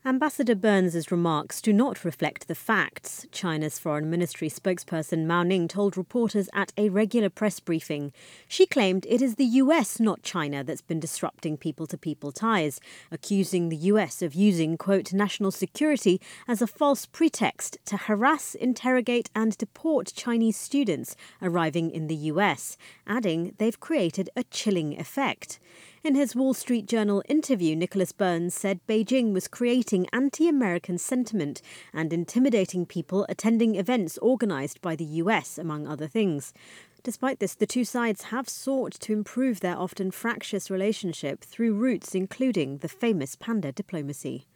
Ambassador Burns' remarks do not reflect the facts, China's Foreign Ministry spokesperson Mao Ning told reporters at a regular press briefing. She claimed it is the US, not China, that's been disrupting people-to-people ties, accusing the US of using, quote, national security as a false pretext to harass, interrogate and deport Chinese students arriving in the US, adding they've created a chilling effect. In his Wall Street Journal interview, Nicholas Burns said Beijing was creating anti-American sentiment and intimidating people attending events organised by the US, among other things. Despite this, the two sides have sought to improve their often fractious relationship through routes including the famous panda diplomacy.